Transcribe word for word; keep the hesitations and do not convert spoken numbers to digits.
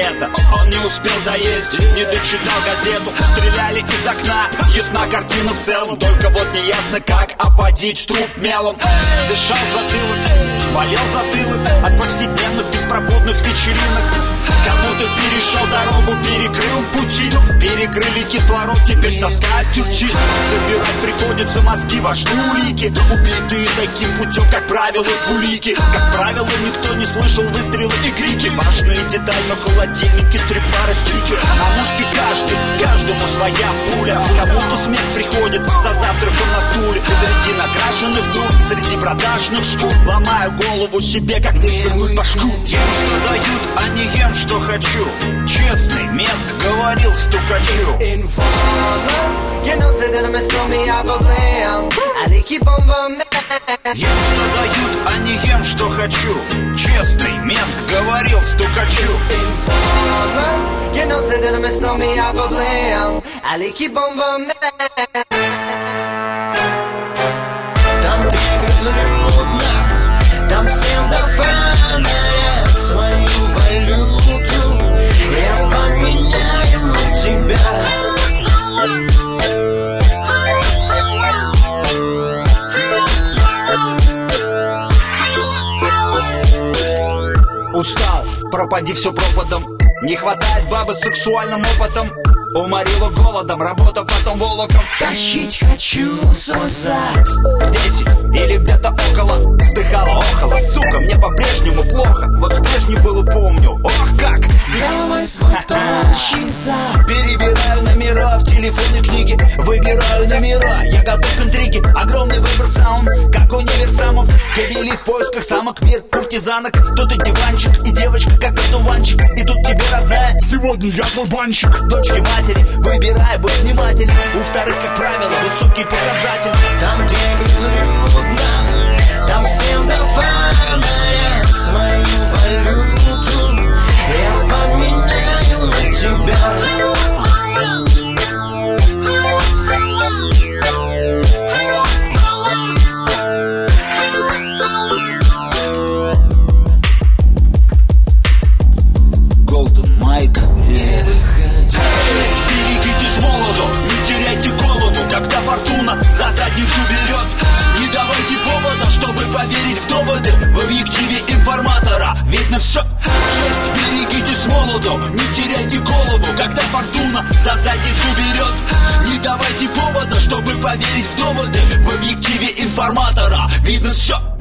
это. Он не успел доесть, не дочитал газету. Стреляли из окна, ясна картина в целом. Только вот не ясно, как обводить труп мелом. Дышал затылок, болел затылок от повседневных беспробудных вечеринок. Кому-то перешел дорогу, перекрыл пути. Перекрыли кислород, теперь со скатертью собирать приходится мозги, важны улики. Убитые таким путем, как правило, двулики. Как правило, никто не слышал выстрелы и крики. Важные детали, но холодильники, стрип-бары, стики. А мушки каждый, каждому своя пуля. Кому-то смех приходит за завтраком на стуле. Среди накрашенных дур, среди продажных шкур. Ломаю голову себе, как не свернуть башку. Ем, что дают, а не ем, что хочу. Честный мент говорил стукачу. Informer, you know, say that I'm a stormy, I go blam. I keep on bumming. Ем, что дают, а не ем, что хочу. Честный мент говорил стукачу. Informer, you know, say that I'm a stormy, I go blam. I keep on bumming. Там двигаться трудно, там всем дофаминят свою валюту. Я поменяю на тебя. Устал, пропади все пропадом. Не хватает бабы с сексуальным опытом. Уморила голодом, работа потом волоком. Тащить хочу свой зад. В десять или где-то около вздыхала, охала. Сука, мне по-прежнему плохо. Вот с прежней было помню. Ох как! Давай свой тащи зад. Перебираю номера в телефонной книге. Выбираю номера, я готов к интриге. Огромный выбор саунд, как универсамов. Ходили в поисках самок, мир куртизанок. Тут и диванчик, и девочка, как одуванчик. И тут тебе, родная, сегодня я твой банчик. Дочки матери, выбирай, будь внимателен. У вторых, как правило, высокий показатель. Там двигаться трудно, там всем дофаминят свою валюту. Я поменяю на тебя. Golden Mike. Шесть, берегите с молоду, не теряйте голову, когда фортуна за задницу берет. Не давайте повода, чтобы поверить в доводы. В объективе информатора видно все. Шесть, берегите с молоду, не теряйте голову, когда фортуна за задницу берет. Не давайте повода, чтобы поверить в доводы. В объективе информатора видно все.